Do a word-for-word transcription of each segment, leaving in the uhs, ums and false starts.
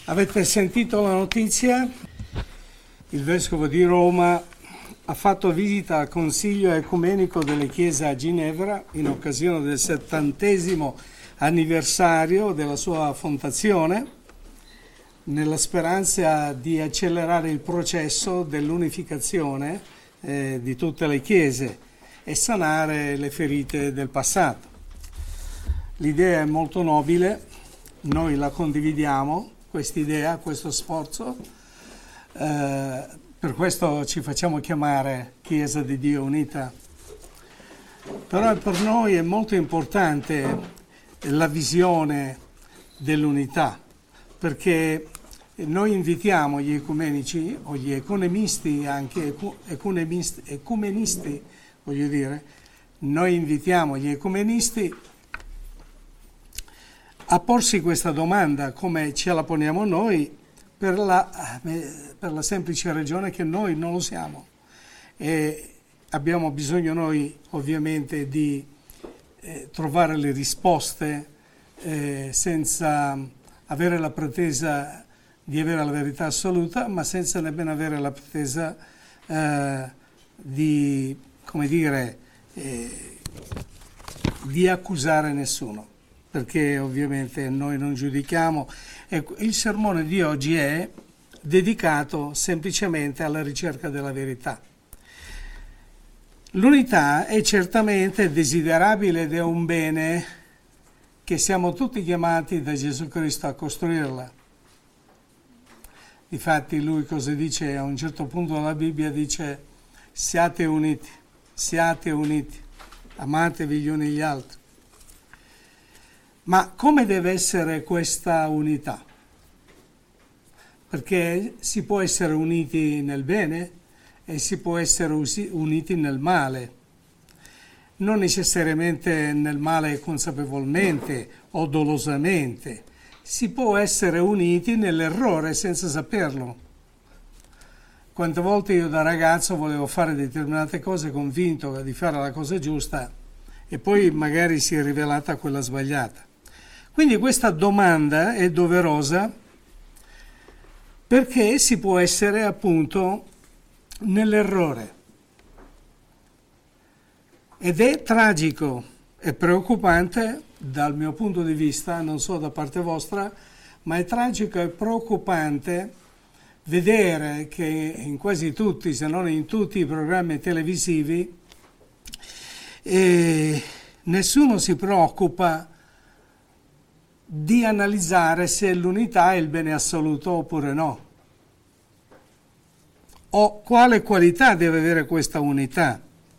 Avete sentito la notizia? Il Vescovo di Roma ha fatto visita al Consiglio Ecumenico delle Chiese a Ginevra in occasione del settantesimo anniversario della sua fondazione, nella speranza di accelerare il processo dell'unificazione eh, di tutte le chiese e sanare le ferite del passato. L'idea è molto nobile, noi la condividiamo, quest'idea, questo sforzo, eh, per questo ci facciamo chiamare Chiesa di Dio Unita. Però per noi è molto importante la visione dell'unità, perché noi invitiamo gli ecumenici o gli economisti, anche ecumenisti, ecumenisti, voglio dire, noi invitiamo gli ecumenisti a porsi questa domanda come ce la poniamo noi, per la, per la semplice ragione che noi non lo siamo e abbiamo bisogno noi ovviamente di eh, trovare le risposte eh, senza avere la pretesa di avere la verità assoluta, ma senza nemmeno avere la pretesa eh, di, come dire, eh, di accusare nessuno, perché ovviamente noi non giudichiamo. Ecco, il sermone di oggi è dedicato semplicemente alla ricerca della verità. L'unità è certamente desiderabile ed è un bene che siamo tutti chiamati da Gesù Cristo a costruirla. Difatti lui cosa dice a un certo punto della Bibbia? Dice: siate uniti, siate uniti, amatevi gli uni gli altri. Ma come deve essere questa unità? Perché si può essere uniti nel bene e si può essere uniti nel male. Non necessariamente nel male consapevolmente o dolosamente. Si può essere uniti nell'errore senza saperlo. Quante volte io da ragazzo volevo fare determinate cose convinto di fare la cosa giusta e poi magari si è rivelata quella sbagliata. Quindi questa domanda è doverosa perché si può essere appunto nell'errore. Ed è tragico e preoccupante dal mio punto di vista, non so da parte vostra, ma è tragico e preoccupante vedere che in quasi tutti, se non in tutti i programmi televisivi, eh, nessuno si preoccupa di analizzare se l'unità è il bene assoluto oppure no, o quale qualità deve avere questa unità.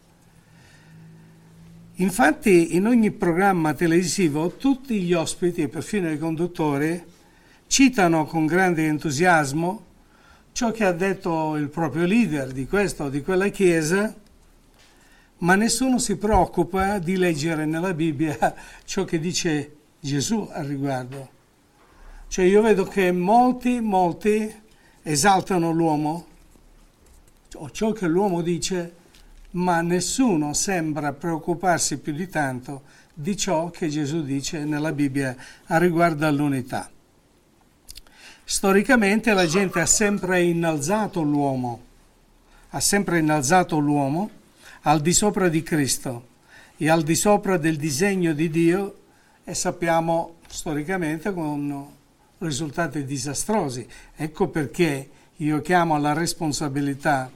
Infatti in ogni programma televisivo tutti gli ospiti e perfino i conduttori citano con grande entusiasmo ciò che ha detto il proprio leader di questa o di quella chiesa, ma nessuno si preoccupa di leggere nella Bibbia ciò che dice Gesù al riguardo. Cioè io vedo che molti, molti esaltano l'uomo, o ciò che l'uomo dice, ma nessuno sembra preoccuparsi più di tanto di ciò che Gesù dice nella Bibbia a riguardo all'unità. Storicamente la gente ha sempre innalzato l'uomo, ha sempre innalzato l'uomo al di sopra di Cristo e al di sopra del disegno di Dio, e sappiamo storicamente con risultati disastrosi. Ecco perché io chiamo alla responsabilità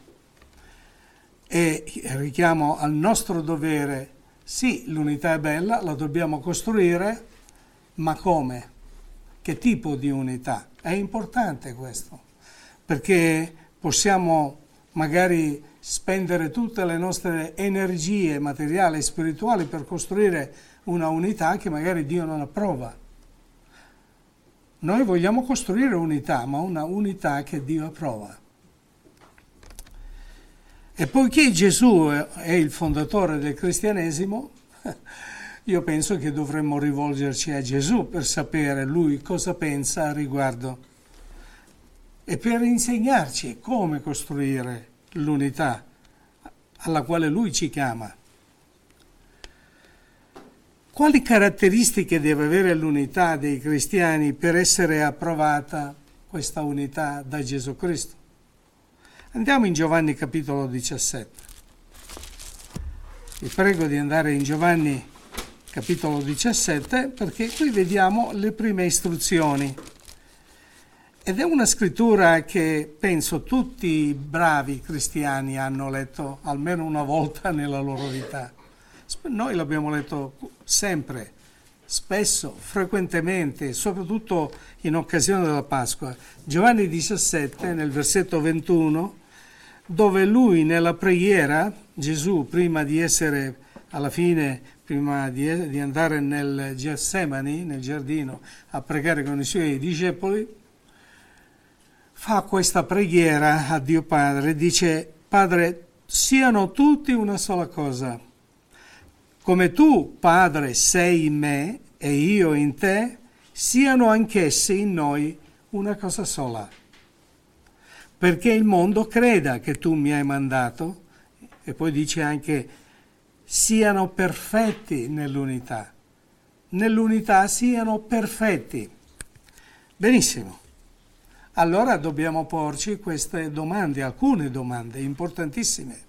e richiamo al nostro dovere. Sì, l'unità è bella, la dobbiamo costruire, ma come? Che tipo di unità? È importante questo, perché possiamo magari spendere tutte le nostre energie materiali e spirituali per costruire una unità che magari Dio non approva. Noi vogliamo costruire unità, ma una unità che Dio approva. E poiché Gesù è il fondatore del cristianesimo, io penso che dovremmo rivolgerci a Gesù per sapere lui cosa pensa a riguardo e per insegnarci come costruire l'unità alla quale lui ci chiama. Quali caratteristiche deve avere l'unità dei cristiani per essere approvata questa unità da Gesù Cristo. Andiamo in Giovanni capitolo diciassette. Vi prego di andare in Giovanni capitolo diciassette perché qui vediamo le prime istruzioni. Ed è una scrittura che penso tutti i bravi cristiani hanno letto almeno una volta nella loro vita. Noi l'abbiamo letto sempre, spesso, frequentemente, soprattutto in occasione della Pasqua. Giovanni diciassette, nel versetto ventuno, dove lui nella preghiera, Gesù, prima di essere alla fine, prima di, di andare nel Getsemani, nel giardino, a pregare con i suoi discepoli, fa questa preghiera a Dio Padre, dice: Padre, siano tutti una sola cosa. Come tu, Padre, sei in me e io in te, siano anch'essi in noi una cosa sola. Perché il mondo creda che tu mi hai mandato, e poi dice anche, siano perfetti nell'unità. Nell'unità siano perfetti. Benissimo. Allora dobbiamo porci queste domande, alcune domande importantissime.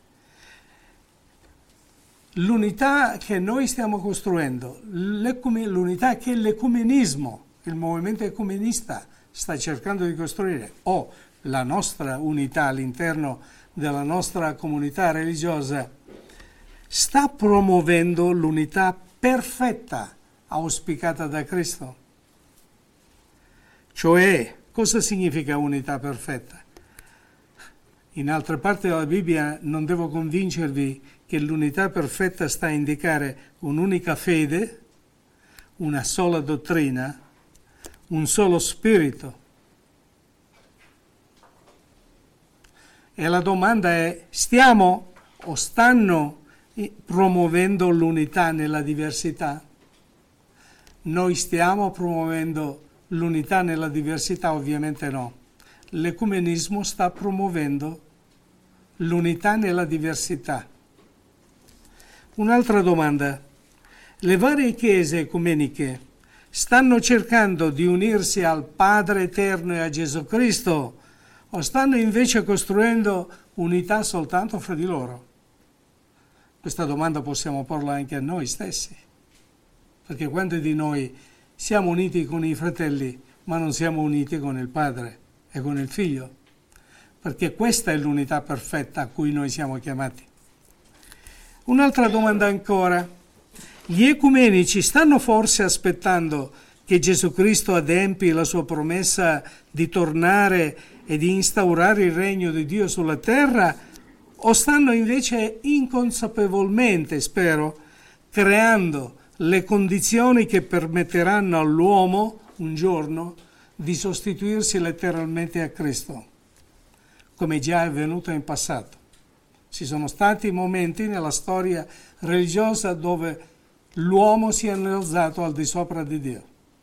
L'unità che noi stiamo costruendo, l'unità che l'ecumenismo, il movimento ecumenista sta cercando di costruire, o la nostra unità all'interno della nostra comunità religiosa, sta promuovendo l'unità perfetta auspicata da Cristo. Cioè, cosa significa unità perfetta? In altre parti della Bibbia non devo convincervi che l'unità perfetta sta a indicare un'unica fede, una sola dottrina, un solo spirito. E la domanda è: stiamo o stanno promuovendo l'unità nella diversità? Noi stiamo promuovendo l'unità nella diversità? Ovviamente no. L'ecumenismo sta promuovendo l'unità nella diversità. Un'altra domanda: le varie chiese ecumeniche stanno cercando di unirsi al Padre Eterno e a Gesù Cristo o stanno invece costruendo unità soltanto fra di loro? Questa domanda possiamo porla anche a noi stessi, perché quanti di noi siamo uniti con i fratelli ma non siamo uniti con il Padre e con il Figlio? Perché questa è l'unità perfetta a cui noi siamo chiamati. Un'altra domanda ancora: gli ecumenici stanno forse aspettando che Gesù Cristo adempi la sua promessa di tornare e di instaurare il regno di Dio sulla terra, o stanno invece inconsapevolmente, spero, creando le condizioni che permetteranno all'uomo un giorno di sostituirsi letteralmente a Cristo, come già è avvenuto in passato? Ci sono stati momenti nella storia religiosa dove l'uomo si è innalzato al di sopra di Dio.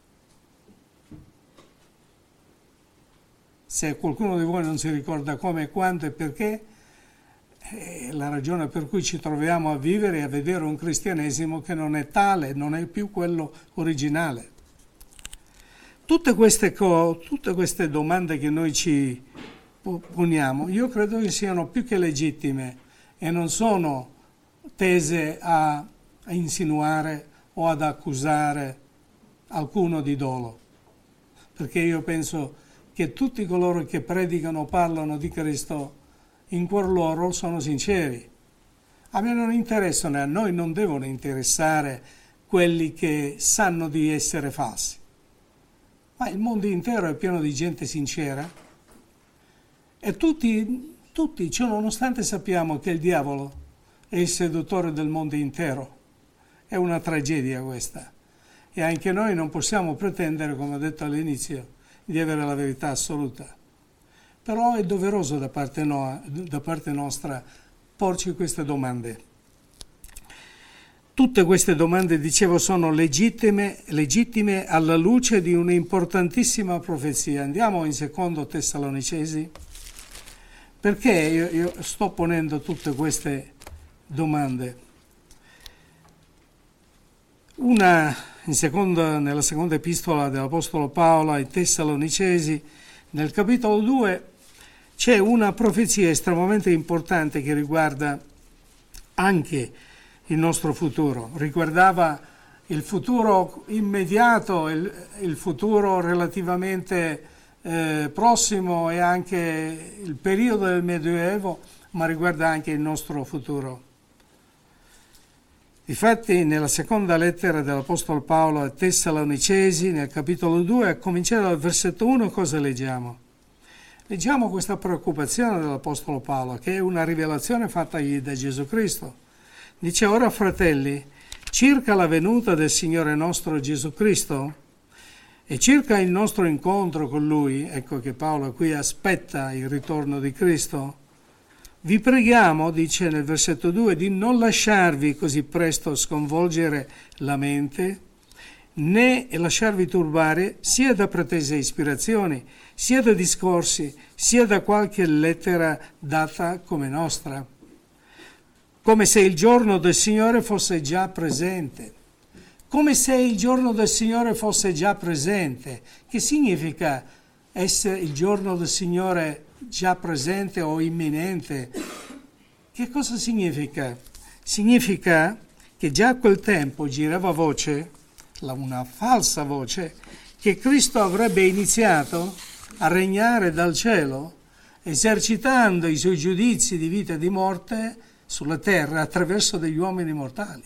Se qualcuno di voi non si ricorda come, quando e perché, è la ragione per cui ci troviamo a vivere e a vedere un cristianesimo che non è tale, non è più quello originale. Tutte queste, co- tutte queste domande che noi ci poniamo, io credo che siano più che legittime e non sono tese a, a insinuare o ad accusare alcuno di dolo, perché io penso che tutti coloro che predicano o parlano di Cristo in cuor loro sono sinceri. A me non interessano e a noi non devono interessare quelli che sanno di essere falsi. Ma il mondo intero è pieno di gente sincera e tutti, tutti, cioè nonostante sappiamo che il diavolo è il seduttore del mondo intero. È una tragedia questa. E anche noi non possiamo pretendere, come ho detto all'inizio, di avere la verità assoluta. Però è doveroso da parte, no, da parte nostra porci queste domande. Tutte queste domande, dicevo, sono legittime, legittime alla luce di un'importantissima profezia. Andiamo in secondo Tessalonicesi. Perché io, io sto ponendo tutte queste domande? Una, in seconda, nella seconda epistola dell'Apostolo Paolo ai Tessalonicesi, Nel capitolo due c'è una profezia estremamente importante che riguarda anche il nostro futuro, riguardava il futuro immediato, il, il futuro relativamente eh, prossimo e anche il periodo del Medioevo, ma riguarda anche il nostro futuro. Difatti, nella seconda lettera dell'Apostolo Paolo ai Tessalonicesi, nel capitolo due, a cominciare dal versetto uno, cosa leggiamo? Leggiamo questa preoccupazione dell'Apostolo Paolo, che è una rivelazione fattagli da Gesù Cristo. Dice: ora, fratelli, circa la venuta del Signore nostro Gesù Cristo e circa il nostro incontro con Lui, ecco che Paolo qui aspetta il ritorno di Cristo, vi preghiamo, dice nel versetto due, di non lasciarvi così presto sconvolgere la mente, né lasciarvi turbare sia da pretese ispirazioni, sia da discorsi, sia da qualche lettera data come nostra, come se il giorno del Signore fosse già presente. Come se il giorno del Signore fosse già presente. Che significa essere il giorno del Signore già presente o imminente? Che cosa significa? Significa che già a quel tempo girava voce, una falsa voce, che Cristo avrebbe iniziato a regnare dal cielo, esercitando i suoi giudizi di vita e di morte sulla terra attraverso degli uomini mortali.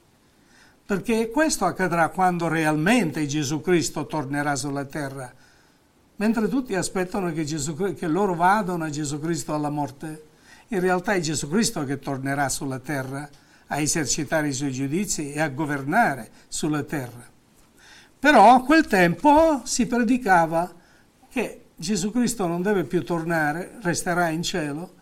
Perché questo accadrà quando realmente Gesù Cristo tornerà sulla terra. Mentre tutti aspettano che, Gesù, che loro vadano a Gesù Cristo alla morte, in realtà è Gesù Cristo che tornerà sulla terra a esercitare i suoi giudizi e a governare sulla terra. Però a quel tempo si predicava che Gesù Cristo non deve più tornare, resterà in cielo,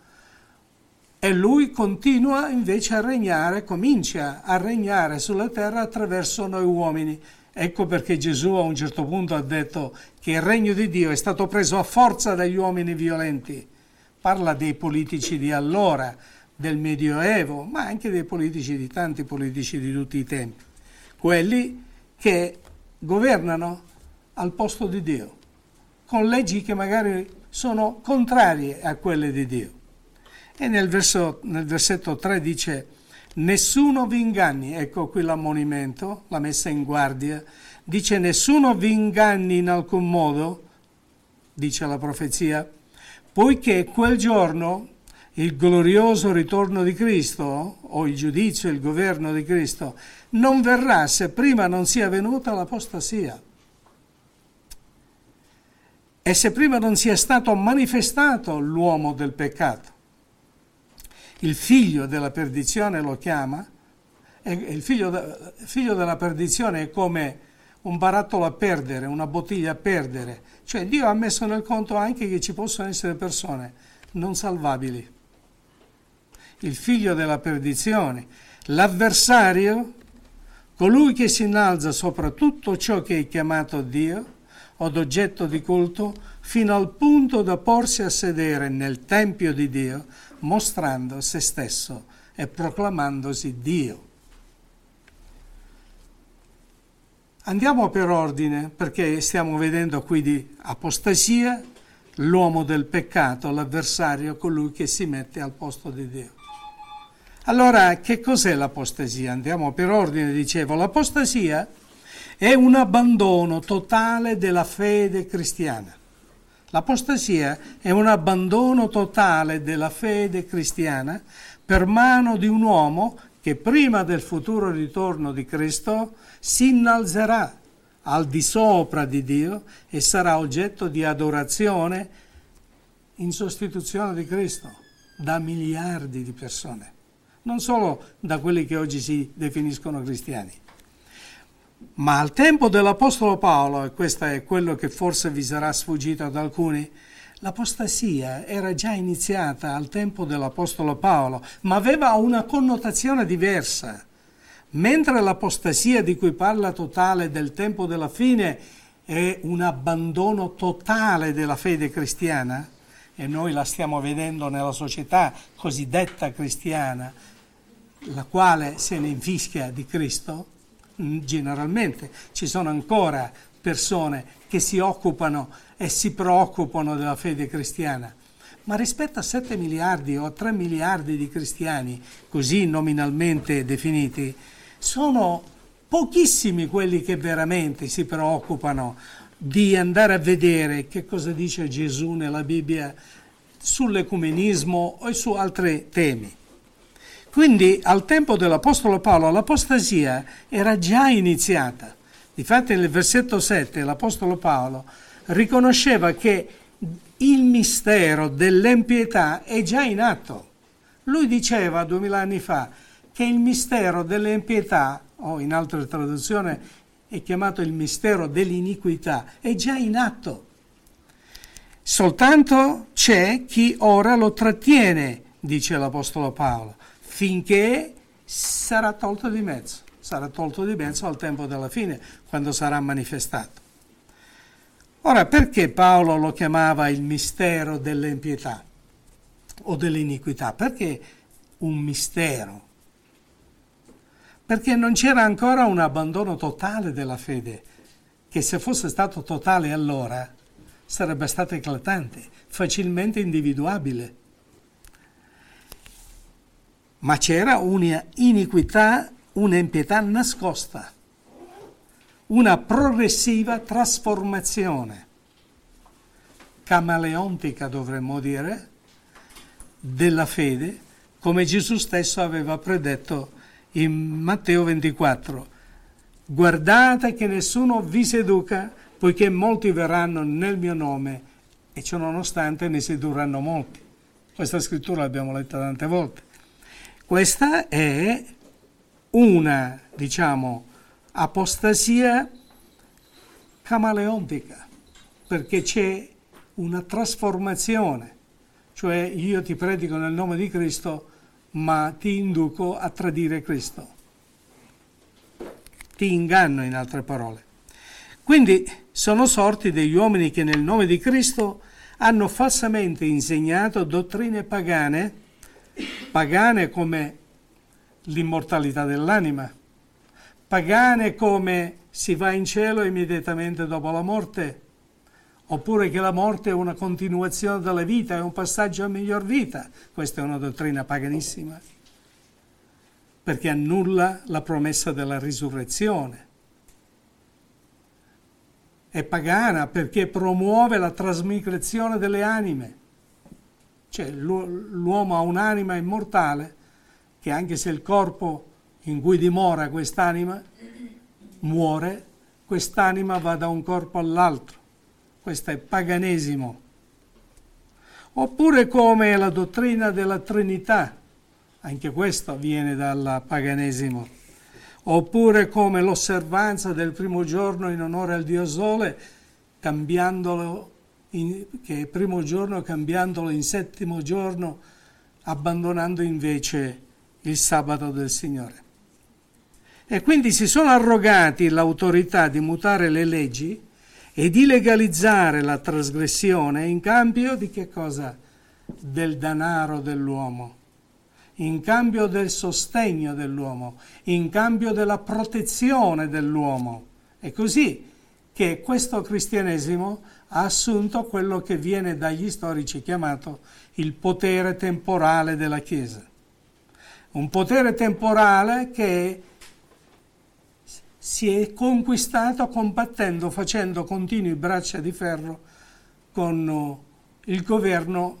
e Lui continua invece a regnare, comincia a regnare sulla terra attraverso noi uomini. Ecco perché Gesù a un certo punto ha detto che il regno di Dio è stato preso a forza dagli uomini violenti. Parla dei politici di allora, del Medioevo, ma anche dei politici, di tanti politici di tutti i tempi. Quelli che governano al posto di Dio, con leggi che magari sono contrarie a quelle di Dio. E nel, verso, nel versetto tre dice: nessuno vi inganni, ecco qui l'ammonimento, la messa in guardia, dice: nessuno vi inganni in alcun modo, dice la profezia, poiché quel giorno il glorioso ritorno di Cristo, o il giudizio, il governo di Cristo, non verrà se prima non sia venuta l'apostasia. E se prima non sia stato manifestato l'uomo del peccato. Il figlio della perdizione lo chiama, e il figlio, de, figlio della perdizione è come un barattolo a perdere, una bottiglia a perdere. Cioè Dio ha messo nel conto anche che ci possono essere persone non salvabili. Il figlio della perdizione, l'avversario, colui che si innalza sopra tutto ciò che è chiamato Dio, o d'oggetto di culto, fino al punto da porsi a sedere nel tempio di Dio, mostrando se stesso e proclamandosi Dio. Andiamo per ordine, perché stiamo vedendo qui di apostasia, l'uomo del peccato, l'avversario, colui che si mette al posto di Dio. Allora, che cos'è l'apostasia? Andiamo per ordine, dicevo. L'apostasia è un abbandono totale della fede cristiana. L'apostasia è un abbandono totale della fede cristiana per mano di un uomo che prima del futuro ritorno di Cristo si innalzerà al di sopra di Dio e sarà oggetto di adorazione in sostituzione di Cristo da miliardi di persone, non solo da quelli che oggi si definiscono cristiani. Ma al tempo dell'Apostolo Paolo, e questo è quello che forse vi sarà sfuggito ad alcuni, l'apostasia era già iniziata al tempo dell'Apostolo Paolo, ma aveva una connotazione diversa. Mentre l'apostasia di cui parla totale del tempo della fine è un abbandono totale della fede cristiana, e noi la stiamo vedendo nella società cosiddetta cristiana, la quale se ne infischia di Cristo. Generalmente ci sono ancora persone che si occupano e si preoccupano della fede cristiana, ma rispetto a sette miliardi o tre miliardi di cristiani, così nominalmente definiti, sono pochissimi quelli che veramente si preoccupano di andare a vedere che cosa dice Gesù nella Bibbia sull'ecumenismo o su altri temi. Quindi al tempo dell'Apostolo Paolo l'apostasia era già iniziata. Difatti nel versetto sette l'Apostolo Paolo riconosceva che il mistero dell'empietà è già in atto. Lui diceva duemila anni fa che il mistero dell'empietà, o in altre traduzioni è chiamato il mistero dell'iniquità, è già in atto. Soltanto c'è chi ora lo trattiene, dice l'Apostolo Paolo, finché sarà tolto di mezzo, sarà tolto di mezzo al tempo della fine, quando sarà manifestato. Ora, perché Paolo lo chiamava il mistero dell'empietà o dell'iniquità? Perché un mistero? Perché non c'era ancora un abbandono totale della fede, che se fosse stato totale allora sarebbe stato eclatante, facilmente individuabile. Ma c'era un'iniquità, un'empietà nascosta, una progressiva trasformazione, camaleontica dovremmo dire, della fede, come Gesù stesso aveva predetto in Matteo ventiquattro. Guardate che nessuno vi seduca, poiché molti verranno nel mio nome e ciò nonostante ne sedurranno molti. Questa scrittura l'abbiamo letta tante volte. Questa è una, diciamo, apostasia camaleontica, perché c'è una trasformazione, cioè io ti predico nel nome di Cristo, ma ti induco a tradire Cristo. Ti inganno, in altre parole. Quindi sono sorti degli uomini che nel nome di Cristo hanno falsamente insegnato dottrine pagane, pagane come l'immortalità dell'anima, pagane come si va in cielo immediatamente dopo la morte, oppure che la morte è una continuazione della vita, è un passaggio a miglior vita. Questa è una dottrina paganissima, perché annulla la promessa della risurrezione. È pagana perché promuove la trasmigrazione delle anime. Cioè l'uomo ha un'anima immortale che anche se il corpo in cui dimora quest'anima muore, quest'anima va da un corpo all'altro. Questo è paganesimo. Oppure come la dottrina della Trinità, anche questo viene dal paganesimo. Oppure come l'osservanza del primo giorno in onore al Dio Sole, cambiandolo in, che è primo giorno cambiandolo in settimo giorno, abbandonando invece il sabato del Signore. E quindi si sono arrogati l'autorità di mutare le leggi e di legalizzare la trasgressione in cambio di che cosa? Del denaro dell'uomo, in cambio del sostegno dell'uomo, in cambio della protezione dell'uomo. È così che questo cristianesimo ha assunto quello che viene dagli storici chiamato il potere temporale della Chiesa. Un potere temporale che si è conquistato combattendo, facendo continui braccia di ferro con il governo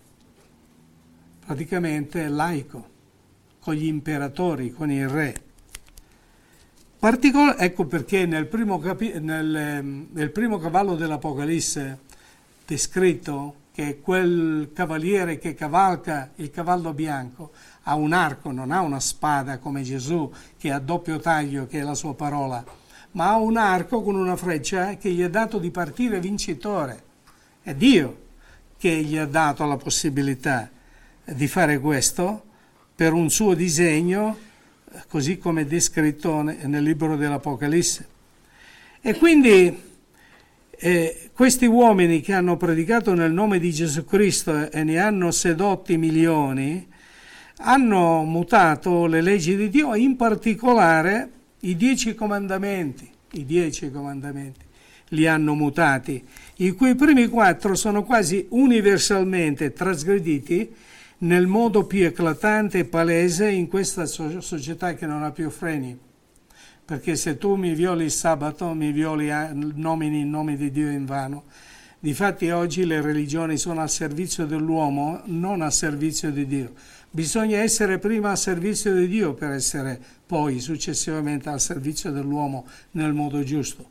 praticamente laico, con gli imperatori, con il re. Particol- ecco perché nel primo, capi- nel, nel primo cavallo dell'Apocalisse descritto, che è quel cavaliere che cavalca il cavallo bianco, ha un arco, non ha una spada come Gesù che ha doppio taglio, che è la sua parola, ma ha un arco con una freccia che gli è dato di partire vincitore. È Dio che gli ha dato la possibilità di fare questo per un suo disegno, così come descritto nel libro dell'Apocalisse. E quindi eh, questi uomini che hanno predicato nel nome di Gesù Cristo e ne hanno sedotti milioni, hanno mutato le leggi di Dio, in particolare i dieci comandamenti, i dieci comandamenti, li hanno mutati, i cui primi quattro sono quasi universalmente trasgrediti nel modo più eclatante e palese in questa società che non ha più freni. Perché se tu mi violi il sabato, mi violi, nomini il nome di Dio in vano. Difatti oggi le religioni sono al servizio dell'uomo, non al servizio di Dio. Bisogna essere prima al servizio di Dio per essere poi successivamente al servizio dell'uomo nel modo giusto.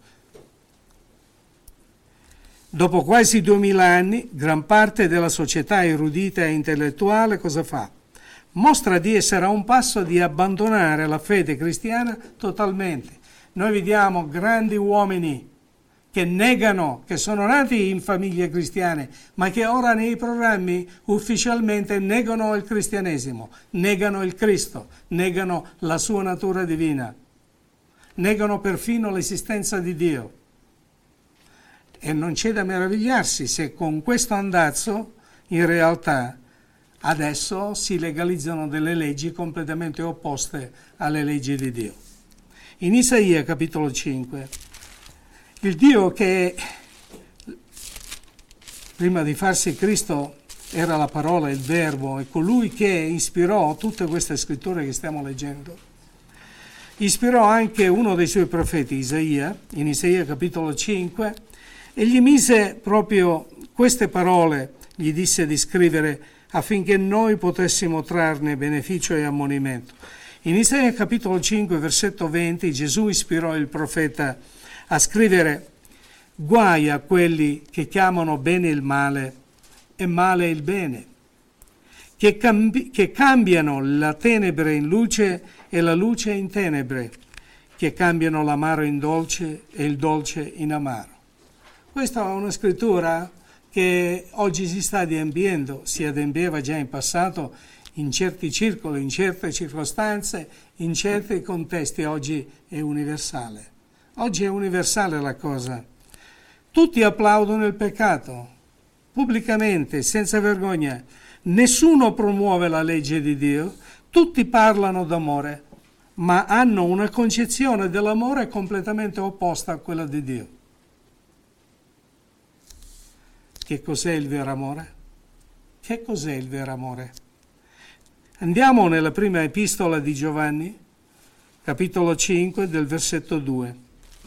Dopo quasi duemila anni, gran parte della società erudita e intellettuale cosa fa? Mostra di essere a un passo di abbandonare la fede cristiana totalmente. Noi vediamo grandi uomini che negano, che sono nati in famiglie cristiane, ma che ora nei programmi ufficialmente negano il cristianesimo, negano il Cristo, negano la sua natura divina, negano perfino l'esistenza di Dio. E non c'è da meravigliarsi se con questo andazzo, in realtà, adesso si legalizzano delle leggi completamente opposte alle leggi di Dio. In Isaia capitolo cinque, il Dio che prima di farsi Cristo era la parola, il verbo, e colui che ispirò tutte queste scritture che stiamo leggendo, ispirò anche uno dei suoi profeti, Isaia, in Isaia capitolo cinque, e gli mise proprio queste parole, gli disse di scrivere affinché noi potessimo trarne beneficio e ammonimento. In Isaia capitolo cinque, versetto venti, Gesù ispirò il profeta a scrivere: guai a quelli che chiamano bene il male e male il bene, che, cambi- che cambiano la tenebre in luce e la luce in tenebre, che cambiano l'amaro in dolce e il dolce in amaro. Questa è una scrittura che oggi si sta adempiendo, si adempieva già in passato in certi circoli, in certe circostanze, in certi contesti. Oggi è universale. Oggi è universale la cosa. Tutti applaudono il peccato, pubblicamente, senza vergogna. Nessuno promuove la legge di Dio, tutti parlano d'amore, ma hanno una concezione dell'amore completamente opposta a quella di Dio. Che cos'è il vero amore? Che cos'è il vero amore? Andiamo nella prima epistola di Giovanni, capitolo cinque, del versetto due.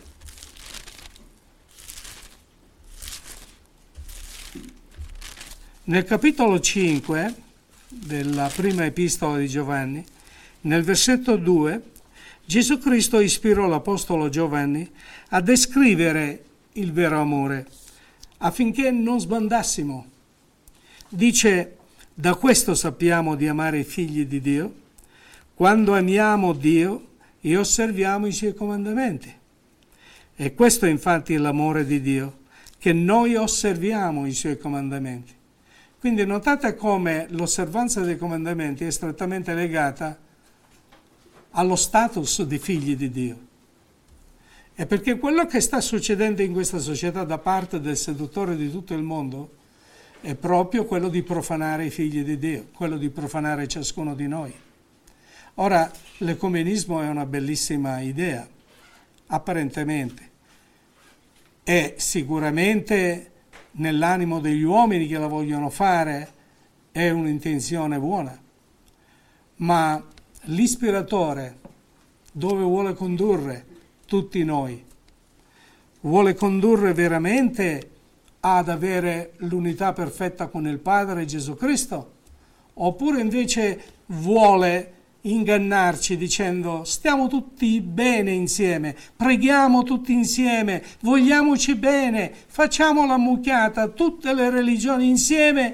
Nel capitolo cinque della prima epistola di Giovanni, nel versetto due, Gesù Cristo ispirò l'apostolo Giovanni a descrivere il vero amore, affinché non sbandassimo. Dice: da questo sappiamo di amare i figli di Dio, quando amiamo Dio e osserviamo i suoi comandamenti. E questo infatti è l'amore di Dio, che noi osserviamo i suoi comandamenti. Quindi notate come l'osservanza dei comandamenti è strettamente legata allo status di figli di Dio. E perché quello che sta succedendo in questa società da parte del seduttore di tutto il mondo è proprio quello di profanare i figli di Dio, quello di profanare ciascuno di noi. Ora, l'ecumenismo è una bellissima idea, apparentemente, e sicuramente nell'animo degli uomini che la vogliono fare è un'intenzione buona, ma l'ispiratore dove vuole condurre tutti noi? Vuole condurre veramente ad avere l'unità perfetta con il Padre Gesù Cristo? Oppure invece vuole ingannarci dicendo: stiamo tutti bene insieme, preghiamo tutti insieme, vogliamoci bene, facciamo la mucchiata, tutte le religioni insieme,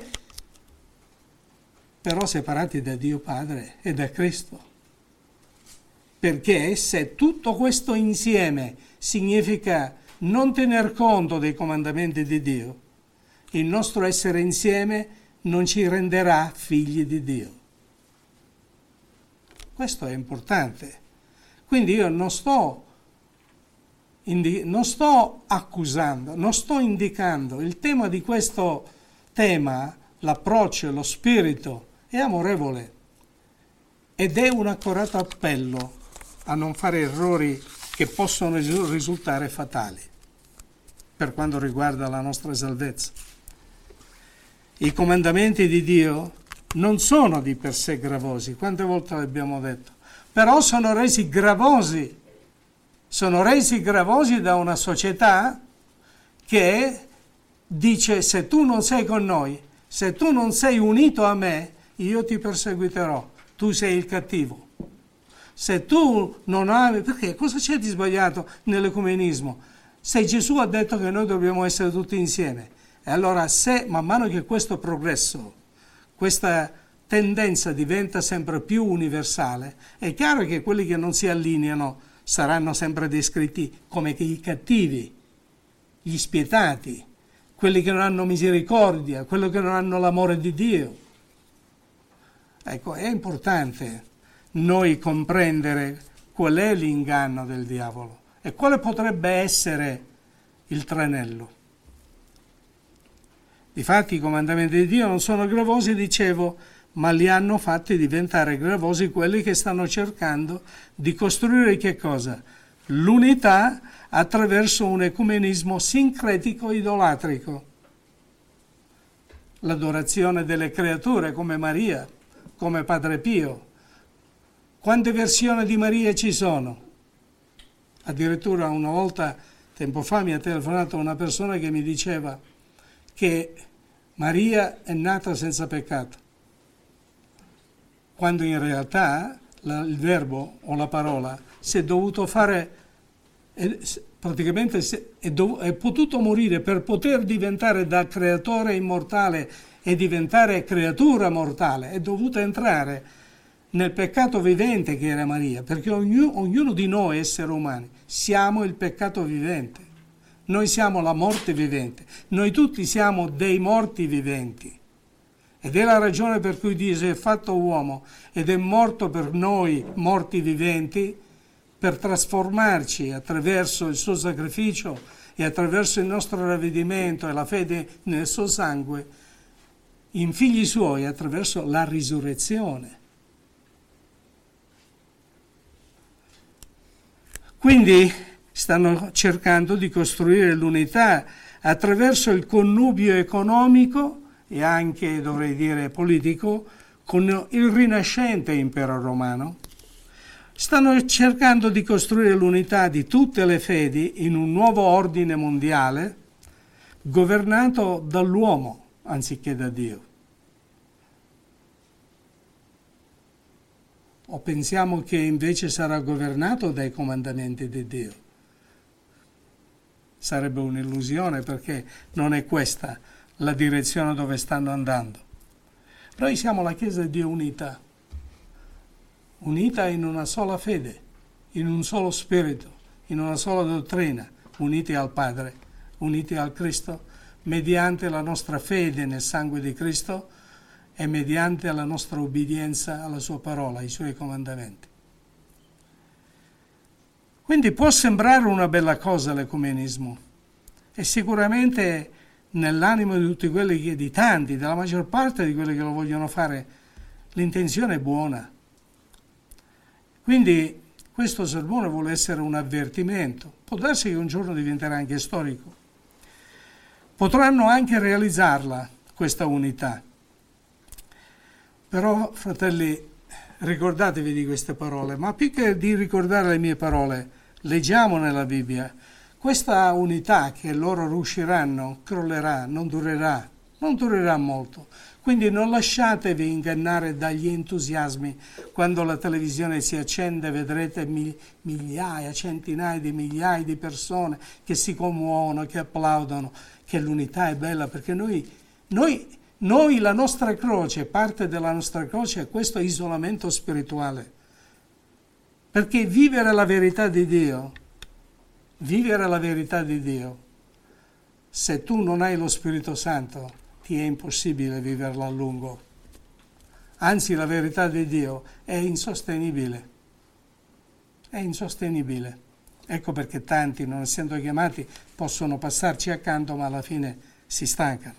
però separati da Dio Padre e da Cristo. Perché se tutto questo insieme significa non tener conto dei comandamenti di Dio, il nostro essere insieme non ci renderà figli di Dio. Questo è importante. Quindi io non sto, indi- non sto accusando, non sto indicando. Il tema di questo tema, l'approccio, lo spirito, è amorevole ed è un accorato appello a non fare errori che possono risultare fatali. per quanto riguarda la nostra salvezza. I comandamenti di Dio non sono di per sé gravosi, quante volte l'abbiamo detto, però sono resi gravosi, sono resi gravosi da una società che dice: se tu non sei con noi, se tu non sei unito a me, io ti perseguiterò, tu sei il cattivo. Se tu non ami, perché cosa c'è di sbagliato nell'ecumenismo? Se Gesù ha detto che noi dobbiamo essere tutti insieme, e allora se man mano che questo progresso, questa tendenza diventa sempre più universale, è chiaro che quelli che non si allineano saranno sempre descritti come i cattivi, gli spietati, quelli che non hanno misericordia, quelli che non hanno l'amore di Dio. Ecco, è importante noi comprendere qual è l'inganno del diavolo e quale potrebbe essere il tranello. Difatti i comandamenti di Dio non sono gravosi, dicevo, ma li hanno fatti diventare gravosi quelli che stanno cercando di costruire che cosa? L'unità attraverso un ecumenismo sincretico idolatrico. L'adorazione delle creature come Maria, come Padre Pio. Quante versioni di Maria ci sono? Addirittura una volta, tempo fa, mi ha telefonato una persona che mi diceva che Maria è nata senza peccato, quando in realtà la, il verbo o la parola si è dovuto fare, è, praticamente è, dov- è potuto morire per poter diventare da creatore immortale e diventare creatura mortale, è dovuta entrare nel peccato vivente che era Maria, perché ognuno, ognuno di noi esseri umani siamo il peccato vivente, noi siamo la morte vivente, noi tutti siamo dei morti viventi. Ed è la ragione per cui Dio si è fatto uomo ed è morto per noi morti viventi, per trasformarci attraverso il suo sacrificio e attraverso il nostro ravvedimento e la fede nel suo sangue in figli suoi attraverso la risurrezione. Quindi stanno cercando di costruire l'unità attraverso il connubio economico e anche, dovrei dire, politico, con il rinascente impero romano. Stanno cercando di costruire l'unità di tutte le fedi in un nuovo ordine mondiale governato dall'uomo anziché da Dio. O pensiamo che invece sarà governato dai comandamenti di Dio? Sarebbe un'illusione, perché non è questa la direzione dove stanno andando. Noi siamo la Chiesa di Dio unita, unita in una sola fede, in un solo spirito, in una sola dottrina, uniti al Padre, uniti al Cristo, mediante la nostra fede nel sangue di Cristo e mediante la nostra obbedienza alla sua parola, ai suoi comandamenti. Quindi può sembrare una bella cosa l'ecumenismo, e sicuramente nell'animo di tutti quelli che, di tanti, della maggior parte di quelli che lo vogliono fare, l'intenzione è buona. Quindi questo sermone vuole essere un avvertimento, può darsi che un giorno diventerà anche storico. Potranno anche realizzarla, questa unità. Però, fratelli, ricordatevi di queste parole, ma più che di ricordare le mie parole, leggiamo nella Bibbia, questa unità che loro riusciranno, crollerà, non durerà, non durerà molto. Quindi non lasciatevi ingannare dagli entusiasmi. Quando la televisione si accende vedrete migliaia, centinaia di migliaia di persone che si commuovono, che applaudono, che l'unità è bella, perché noi, noi, noi la nostra croce, parte della nostra croce è questo isolamento spirituale. Perché vivere la verità di Dio, vivere la verità di Dio, se tu non hai lo Spirito Santo, ti è impossibile viverla a lungo. Anzi, la verità di Dio è insostenibile. È insostenibile. Ecco perché tanti, non essendo chiamati, possono passarci accanto, ma alla fine si stancano.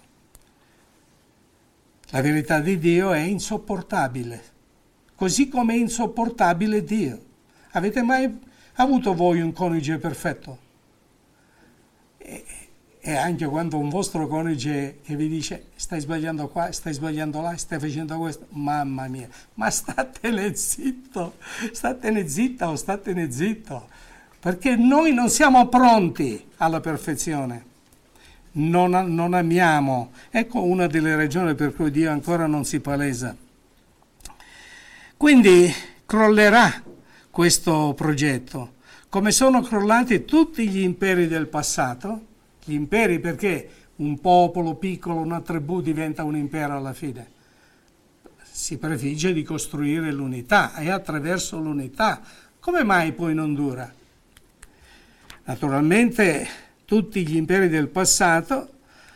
La verità di Dio è insopportabile, così come è insopportabile Dio. Avete mai avuto voi un coniuge perfetto? E anche quando un vostro coniuge che vi dice stai sbagliando qua, stai sbagliando là, stai facendo questo, mamma mia, ma statene zitto, statene zitta o statene zitto, perché noi non siamo pronti alla perfezione, non, non amiamo. Ecco una delle ragioni per cui Dio ancora non si palesa. Quindi crollerà questo progetto, come sono crollati tutti gli imperi del passato. Gli imperi, perché un popolo piccolo, una tribù diventa un impero alla fine? Si prefigge di costruire l'unità e attraverso l'unità. Come mai poi non dura? Naturalmente tutti gli imperi del passato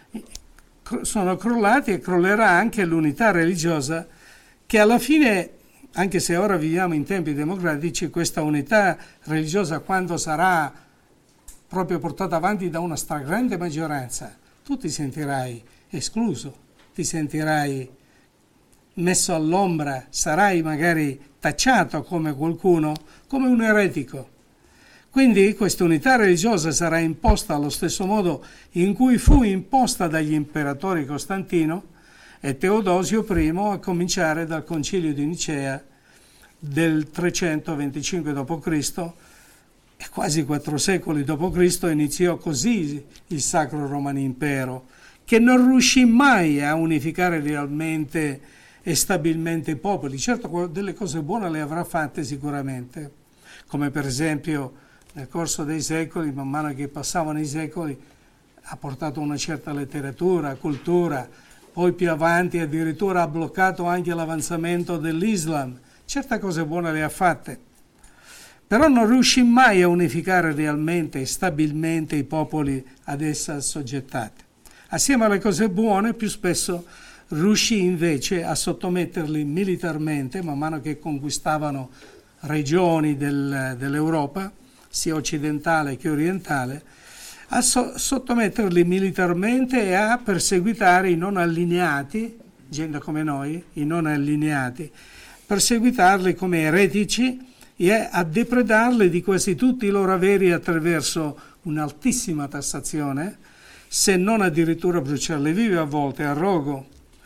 sono crollati e crollerà anche l'unità religiosa che alla fine, anche se ora viviamo in tempi democratici, questa unità religiosa quando sarà proprio portata avanti da una stragrande maggioranza, tu ti sentirai escluso, ti sentirai messo all'ombra, sarai magari tacciato come qualcuno, come un eretico. Quindi questa unità religiosa sarà imposta allo stesso modo in cui fu imposta dagli imperatori Costantino e Teodosio primo, a cominciare dal Concilio di Nicea del trecentoventicinque dopo Cristo, e quasi quattro secoli dopo Cristo iniziò così il Sacro Romano Impero, che non riuscì mai a unificare realmente e stabilmente i popoli. Certo, delle cose buone le avrà fatte sicuramente, come per esempio nel corso dei secoli, man mano che passavano i secoli, ha portato una certa letteratura, cultura, poi più avanti addirittura ha bloccato anche l'avanzamento dell'Islam. Certe cose buone le ha fatte. Però non riuscì mai a unificare realmente e stabilmente i popoli ad essa assoggettati. Assieme alle cose buone, più spesso riuscì invece a sottometterli militarmente, man mano che conquistavano regioni del, dell'Europa, sia occidentale che orientale, a so- sottometterli militarmente e a perseguitare i non allineati, gente come noi, i non allineati, perseguitarli come eretici e a depredarli di quasi tutti i loro averi attraverso un'altissima tassazione, se non addirittura bruciarli vivi a volte a rogo.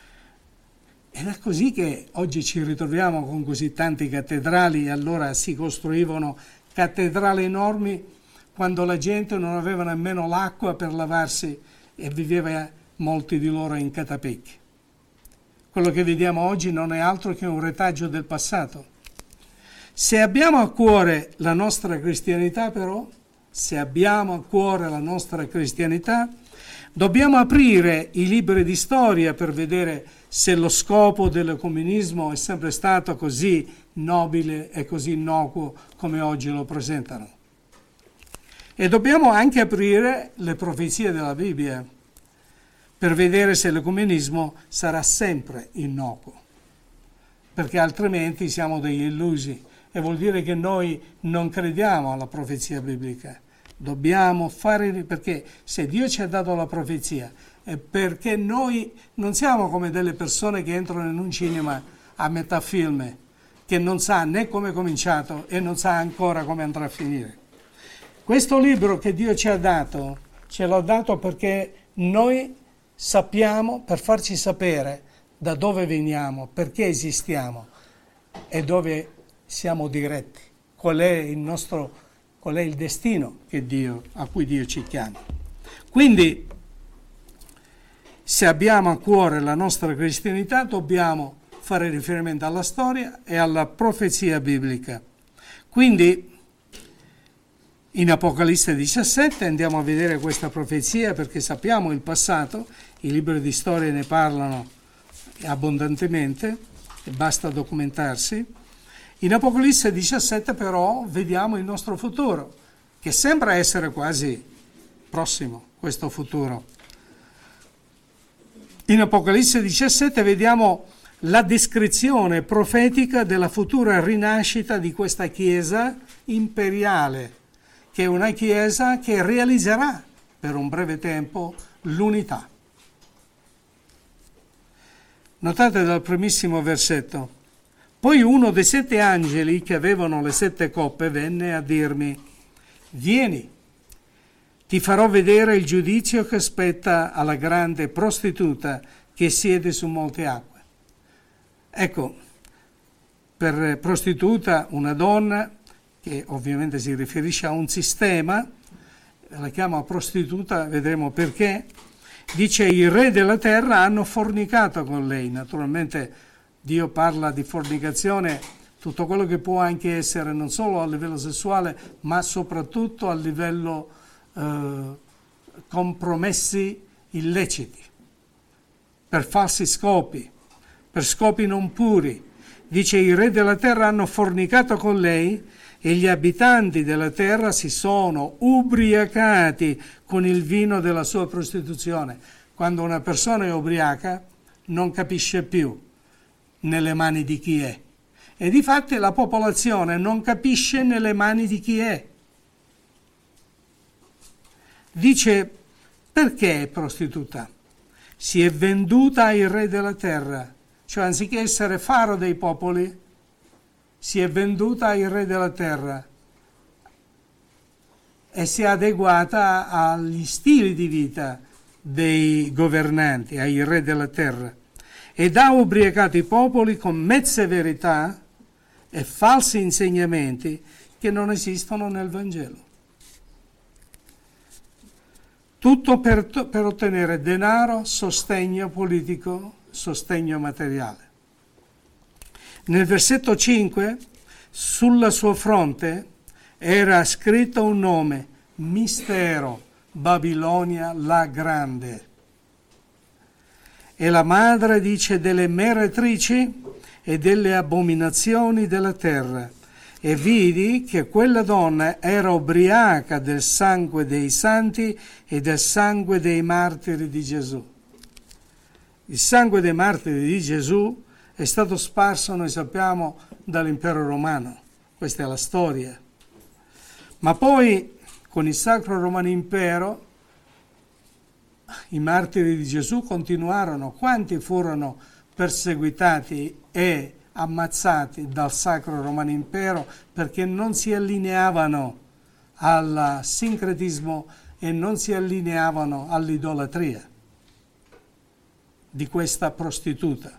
Ed è così che oggi ci ritroviamo con così tanti cattedrali. Allora si costruivano cattedrali enormi quando la gente non aveva nemmeno l'acqua per lavarsi e viveva molti di loro in catapecchi. Quello che vediamo oggi non è altro che un retaggio del passato. Se abbiamo a cuore la nostra cristianità, però, se abbiamo a cuore la nostra cristianità, dobbiamo aprire i libri di storia per vedere se lo scopo dell'ecumenismo è sempre stato così nobile e così innocuo come oggi lo presentano. E dobbiamo anche aprire le profezie della Bibbia per vedere se l'ecumenismo sarà sempre innocuo, perché altrimenti siamo degli illusi. E vuol dire che noi non crediamo alla profezia biblica. Dobbiamo fare, perché se Dio ci ha dato la profezia è perché noi non siamo come delle persone che entrano in un cinema a metà film, che non sa né come è cominciato e non sa ancora come andrà a finire. Questo libro che Dio ci ha dato, ce l'ha dato perché noi sappiamo, per farci sapere da dove veniamo, perché esistiamo e dove siamo diretti, qual è il nostro, qual è il destino che Dio, a cui Dio ci chiama. Quindi, se abbiamo a cuore la nostra cristianità, dobbiamo fare riferimento alla storia e alla profezia biblica. Quindi, in Apocalisse diciassette andiamo a vedere questa profezia perché sappiamo il passato, i libri di storia ne parlano abbondantemente e basta documentarsi. In Apocalisse diciassette però vediamo il nostro futuro, che sembra essere quasi prossimo, questo futuro. In Apocalisse diciassette vediamo la descrizione profetica della futura rinascita di questa Chiesa imperiale, che è una Chiesa che realizzerà per un breve tempo l'unità. Notate dal primissimo versetto: poi uno dei sette angeli che avevano le sette coppe venne a dirmi: vieni, ti farò vedere il giudizio che aspetta alla grande prostituta che siede su molte acque. Ecco, per prostituta una donna, che ovviamente si riferisce a un sistema, la chiama prostituta, vedremo perché, dice i re della terra hanno fornicato con lei. Naturalmente Dio parla di fornicazione, tutto quello che può anche essere non solo a livello sessuale, ma soprattutto a livello eh, compromessi illeciti, per falsi scopi, per scopi non puri. Dice i re della terra hanno fornicato con lei e gli abitanti della terra si sono ubriacati con il vino della sua prostituzione. Quando una persona è ubriaca non capisce più nelle mani di chi è. E difatti la popolazione non capisce nelle mani di chi è. Dice, perché è prostituta? Si è venduta ai re della terra, cioè anziché essere faro dei popoli, si è venduta ai re della terra e si è adeguata agli stili di vita dei governanti, ai re della terra, ed ha ubriacato i popoli con mezze verità e falsi insegnamenti che non esistono nel Vangelo. Tutto per, per ottenere denaro, sostegno politico, sostegno materiale. Nel versetto cinque, sulla sua fronte era scritto un nome, mistero, Babilonia la grande. E la madre, dice, delle meretrici e delle abominazioni della terra. E vidi che quella donna era ubriaca del sangue dei santi e del sangue dei martiri di Gesù. Il sangue dei martiri di Gesù è stato sparso, noi sappiamo, dall'impero romano. Questa è la storia. Ma poi, con il Sacro Romano Impero, i martiri di Gesù continuarono. Quanti furono perseguitati e ammazzati dal Sacro Romano Impero perché non si allineavano al sincretismo e non si allineavano all'idolatria di questa prostituta.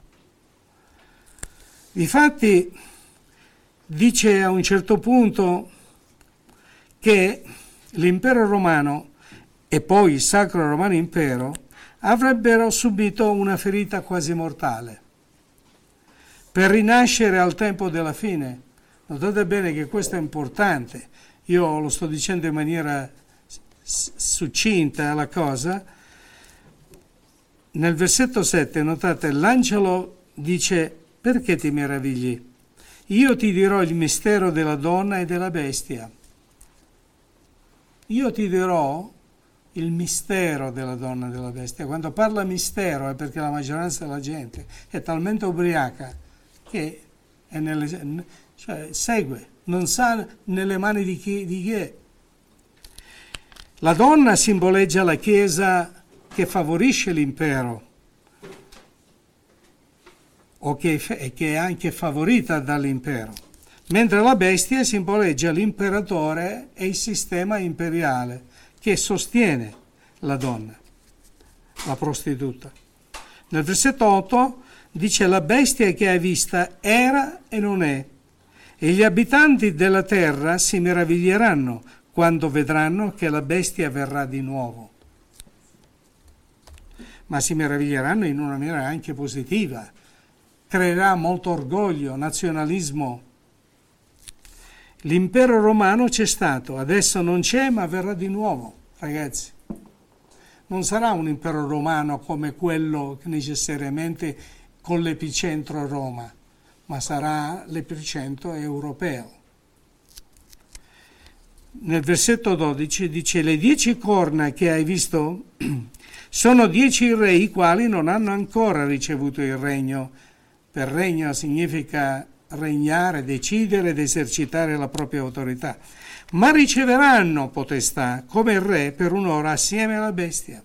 Difatti dice a un certo punto che l'impero romano e poi il Sacro Romano Impero avrebbero subito una ferita quasi mortale per rinascere al tempo della fine. Notate bene che questo è importante, io lo sto dicendo in maniera succinta la cosa. Nel versetto sette, notate, l'angelo dice: perché ti meravigli? Io ti dirò il mistero della donna e della bestia. Io ti dirò il mistero della donna e della bestia. Quando parla mistero è perché la maggioranza della gente è talmente ubriaca che è nelle, cioè, segue, non sa nelle mani di chi, di chi è. La donna simboleggia la Chiesa che favorisce l'impero o che, che è anche favorita dall'impero, mentre la bestia simboleggia l'imperatore e il sistema imperiale che sostiene la donna, la prostituta. Nel versetto otto dice: la bestia che hai vista era e non è, e gli abitanti della terra si meraviglieranno quando vedranno che la bestia verrà di nuovo. Ma si meraviglieranno in una maniera anche positiva, creerà molto orgoglio, nazionalismo. L'impero romano c'è stato, adesso non c'è, ma verrà di nuovo, ragazzi. Non sarà un impero romano come quello che necessariamente con l'epicentro a Roma, ma sarà l'epicentro europeo. Nel versetto dodici dice: le dieci corna che hai visto sono dieci re i quali non hanno ancora ricevuto il regno. Per regno significa regnare, decidere ed esercitare la propria autorità, ma riceveranno potestà come il re per un'ora assieme alla bestia.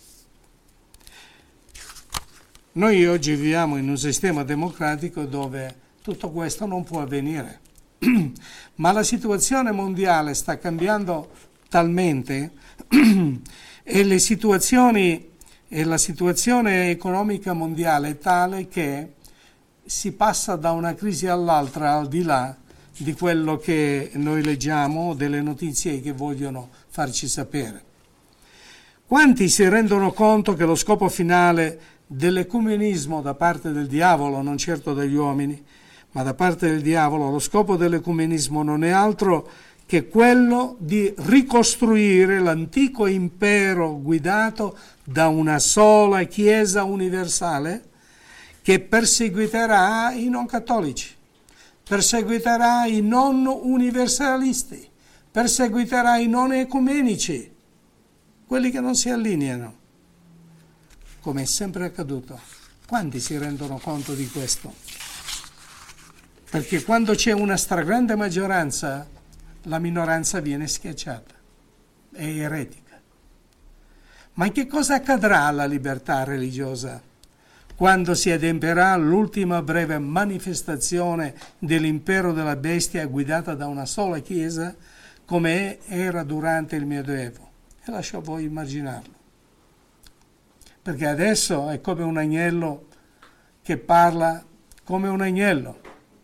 Noi oggi viviamo in un sistema democratico dove tutto questo non può avvenire, ma la situazione mondiale sta cambiando talmente e le situazioni e la situazione economica mondiale è tale che si passa da una crisi all'altra al di là di quello che noi leggiamo, delle notizie che vogliono farci sapere. Quanti si rendono conto che lo scopo finale dell'ecumenismo da parte del diavolo, non certo dagli uomini, ma da parte del diavolo, lo scopo dell'ecumenismo non è altro che quello di ricostruire l'antico impero guidato da una sola Chiesa universale che perseguiterà i non cattolici, perseguiterà i non universalisti, perseguiterà i non ecumenici, quelli che non si allineano, come è sempre accaduto. Quanti si rendono conto di questo? Perché quando c'è una stragrande maggioranza, la minoranza viene schiacciata, è eretica. Ma che cosa accadrà alla libertà religiosa quando si adempierà l'ultima breve manifestazione dell'impero della bestia guidata da una sola Chiesa, come era durante il Medioevo? E lascio a voi immaginarlo. Perché adesso è come un agnello che parla come un agnello.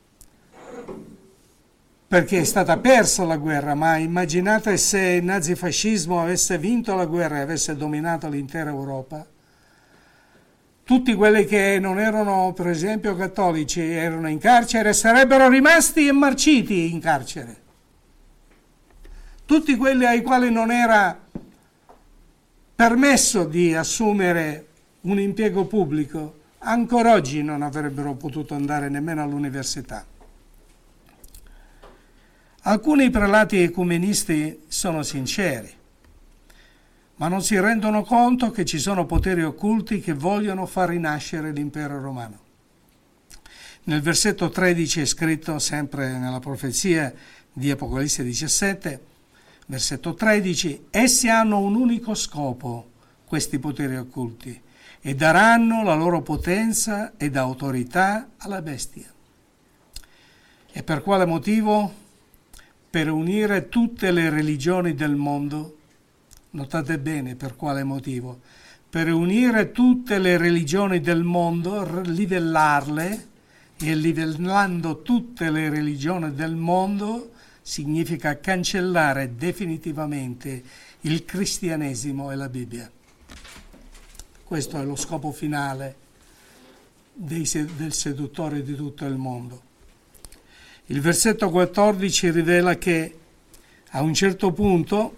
Perché è stata persa la guerra, ma immaginate se il nazifascismo avesse vinto la guerra e avesse dominato l'intera Europa. Tutti quelli che non erano, per esempio, cattolici, erano in carcere, sarebbero rimasti e marciti in carcere. Tutti quelli ai quali non era permesso di assumere un impiego pubblico, ancora oggi non avrebbero potuto andare nemmeno all'università. Alcuni prelati ecumenisti sono sinceri, ma non si rendono conto che ci sono poteri occulti che vogliono far rinascere l'impero romano. Nel versetto tredici è scritto, sempre nella profezia di Apocalisse diciassette, versetto tredici, essi hanno un unico scopo, questi poteri occulti, e daranno la loro potenza ed autorità alla bestia. E per quale motivo? Per unire tutte le religioni del mondo. Notate bene per quale motivo. Per unire tutte le religioni del mondo, livellarle, e livellando tutte le religioni del mondo significa cancellare definitivamente il cristianesimo e la Bibbia. Questo è lo scopo finale dei, del seduttore di tutto il mondo. Il versetto quattordici rivela che a un certo punto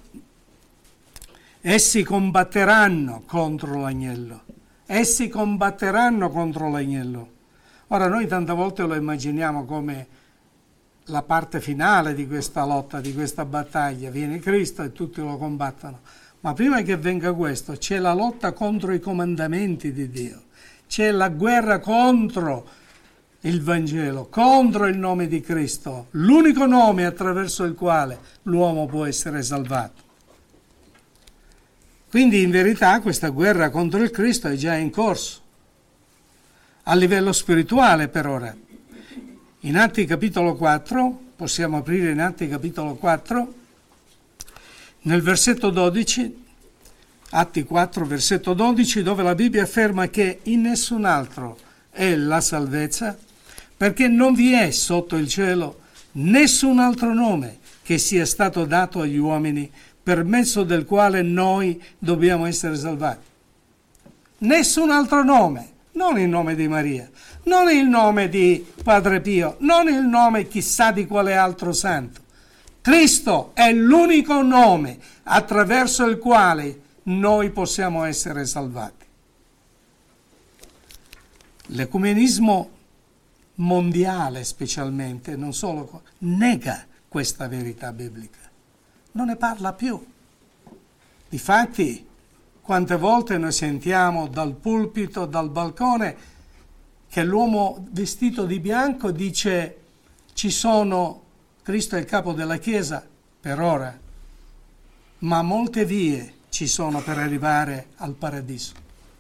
essi combatteranno contro l'agnello. Essi combatteranno contro l'agnello. Ora noi tante volte lo immaginiamo come la parte finale di questa lotta, di questa battaglia. Viene Cristo e tutti lo combattono. Ma prima che venga questo c'è la lotta contro i comandamenti di Dio. C'è la guerra contro il Vangelo, contro il nome di Cristo, l'unico nome attraverso il quale l'uomo può essere salvato. Quindi in verità questa guerra contro il Cristo è già in corso, a livello spirituale per ora. In Atti capitolo quattro, possiamo aprire in Atti capitolo quattro, nel versetto dodici, Atti quattro, versetto dodici, dove la Bibbia afferma che in nessun altro è la salvezza, perché non vi è sotto il cielo nessun altro nome che sia stato dato agli uomini per mezzo del quale noi dobbiamo essere salvati. Nessun altro nome, non il nome di Maria, non il nome di Padre Pio, non il nome chissà di quale altro santo. Cristo è l'unico nome attraverso il quale noi possiamo essere salvati. L'ecumenismo mondiale specialmente, non solo, nega questa verità biblica, non ne parla più. Difatti, quante volte noi sentiamo dal pulpito, dal balcone, che l'uomo vestito di bianco dice ci sono, Cristo è il capo della Chiesa per ora, ma molte vie ci sono per arrivare al paradiso.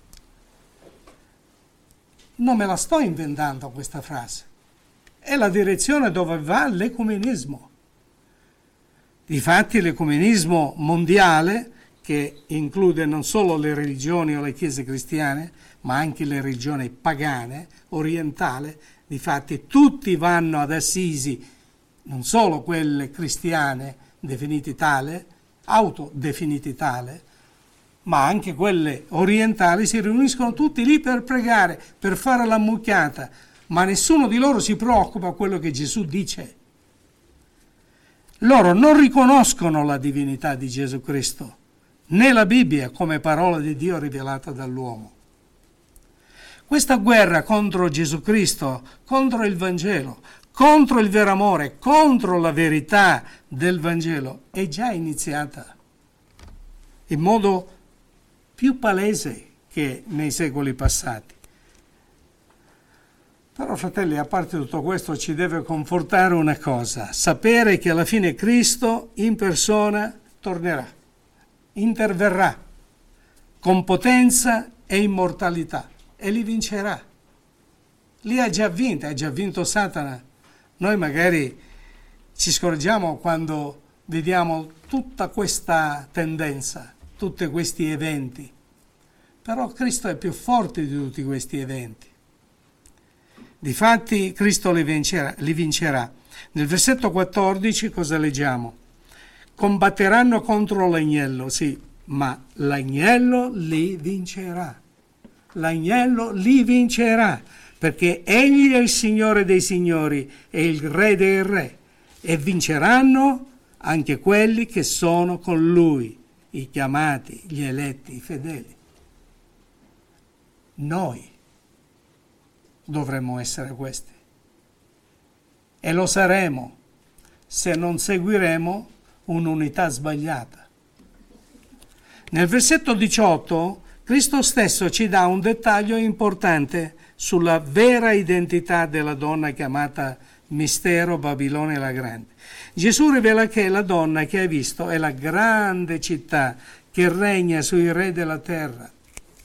Non me la sto inventando questa frase, è la direzione dove va l'ecumenismo. Difatti l'ecumenismo mondiale che include non solo le religioni o le chiese cristiane, ma anche le religioni pagane, orientali. Difatti tutti vanno ad Assisi, non solo quelle cristiane definite tale, autodefinite tale, ma anche quelle orientali si riuniscono tutti lì per pregare, per fare la mucchiata, ma nessuno di loro si preoccupa di quello che Gesù dice. Loro non riconoscono la divinità di Gesù Cristo, né la Bibbia come parola di Dio rivelata dall'uomo. Questa guerra contro Gesù Cristo, contro il Vangelo, contro il vero amore, contro la verità del Vangelo è già iniziata in modo più palese che nei secoli passati. Però, fratelli, a parte tutto questo, ci deve confortare una cosa: sapere che alla fine Cristo in persona tornerà, interverrà con potenza e immortalità e li vincerà. Li ha già vinti, ha già vinto Satana. Noi magari ci scorgiamo quando vediamo tutta questa tendenza, tutti questi eventi, però Cristo è più forte di tutti questi eventi. Difatti Cristo li vincerà, li vincerà. Nel versetto quattordici cosa leggiamo? Combatteranno contro l'agnello, sì, ma l'agnello li vincerà. L'agnello li vincerà, perché egli è il Signore dei signori e il Re dei re, e vinceranno anche quelli che sono con lui, i chiamati, gli eletti, i fedeli. Noi dovremmo essere questi. E lo saremo se non seguiremo un'unità sbagliata. Nel versetto diciotto Cristo stesso ci dà un dettaglio importante sulla vera identità della donna chiamata Mistero Babilonia la Grande. Gesù rivela che la donna che hai visto è la grande città che regna sui re della terra.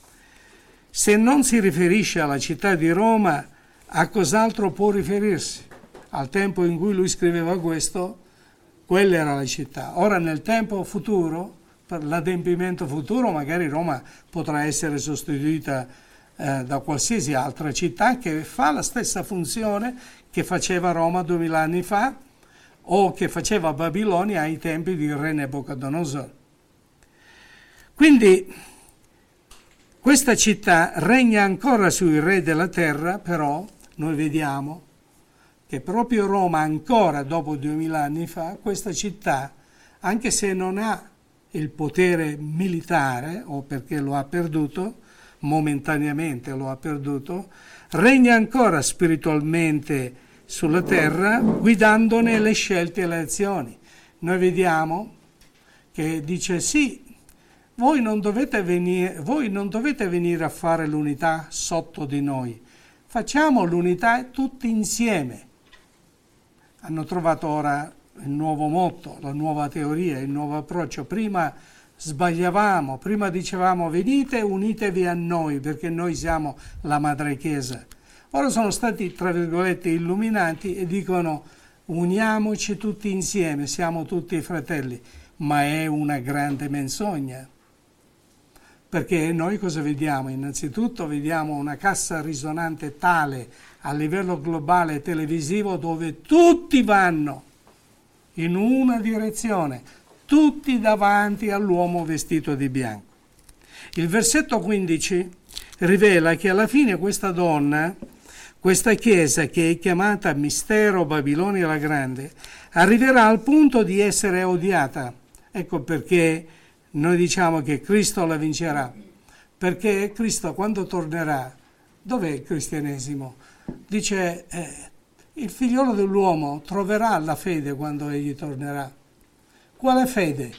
Se non si riferisce alla città di Roma, a cos'altro può riferirsi? Al tempo in cui lui scriveva questo, quella era la città. Ora, nel tempo futuro, per l'adempimento futuro, magari Roma potrà essere sostituita eh, da qualsiasi altra città che fa la stessa funzione che faceva Roma duemila anni fa o che faceva Babilonia ai tempi di re Nebuchadnezzar. Quindi questa città regna ancora sui re della terra, però noi vediamo che proprio Roma ancora dopo duemila anni fa, questa città, anche se non ha il potere militare, o perché lo ha perduto, momentaneamente lo ha perduto, regna ancora spiritualmente sulla terra, guidandone le scelte e le azioni. Noi vediamo che dice sì, voi non dovete venire, voi non dovete venire a fare l'unità sotto di noi, facciamo l'unità tutti insieme. Hanno trovato ora il nuovo motto, la nuova teoria, il nuovo approccio. Prima sbagliavamo, prima dicevamo venite, unitevi a noi perché noi siamo la madre chiesa. Ora sono stati, tra virgolette, illuminati e dicono uniamoci tutti insieme, siamo tutti fratelli, ma è una grande menzogna. Perché noi cosa vediamo? Innanzitutto vediamo una cassa risonante tale a livello globale televisivo dove tutti vanno in una direzione, tutti davanti all'uomo vestito di bianco. Il versetto quindici rivela che alla fine questa donna, questa chiesa che è chiamata Mistero Babilonia la Grande, arriverà al punto di essere odiata. Ecco perché noi diciamo che Cristo la vincerà, perché Cristo quando tornerà, dov'è il cristianesimo? Dice, eh, il figliolo dell'uomo troverà la fede quando egli tornerà. Quale fede?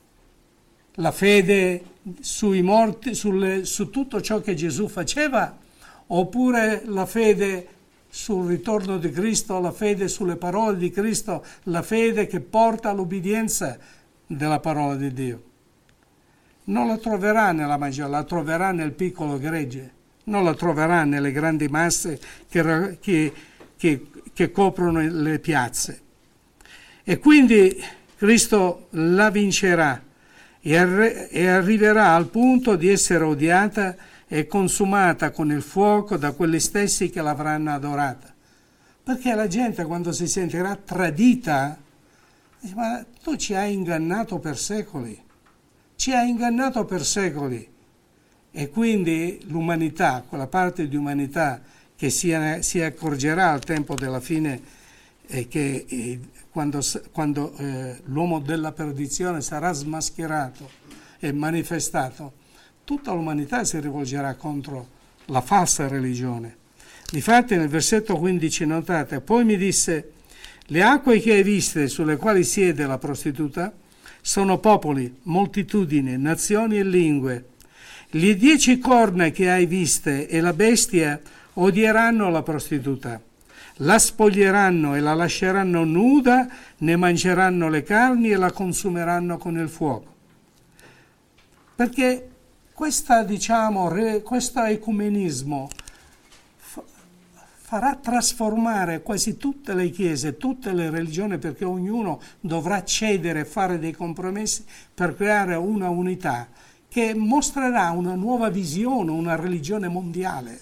La fede sui morti, sulle, su tutto ciò che Gesù faceva? Oppure la fede sul ritorno di Cristo, la fede sulle parole di Cristo, la fede che porta all'obbedienza della parola di Dio? Non la troverà nella maggioranza, la troverà nel piccolo gregge, non la troverà nelle grandi masse che, che, che, che coprono le piazze. E quindi Cristo la vincerà. e, arri- e arriverà al punto di essere odiata e consumata con il fuoco da quelli stessi che l'avranno adorata. Perché la gente, quando si sentirà tradita, dice: ma tu ci hai ingannato per secoli, ci hai ingannato per secoli. E quindi l'umanità, quella parte di umanità che si, si accorgerà al tempo della fine, e che eh, quando, quando eh, l'uomo della perdizione sarà smascherato e manifestato, tutta l'umanità si rivolgerà contro la falsa religione. Difatti nel versetto quindici notate: poi mi disse: le acque che hai viste sulle quali siede la prostituta sono popoli, moltitudini, nazioni e lingue. Le dieci corna che hai viste e la bestia odieranno la prostituta, la spoglieranno e la lasceranno nuda, ne mangeranno le carni e la consumeranno con il fuoco. Perché questa, diciamo, re, questo ecumenismo fa, farà trasformare quasi tutte le chiese, tutte le religioni, perché ognuno dovrà cedere e fare dei compromessi per creare una unità che mostrerà una nuova visione, una religione mondiale.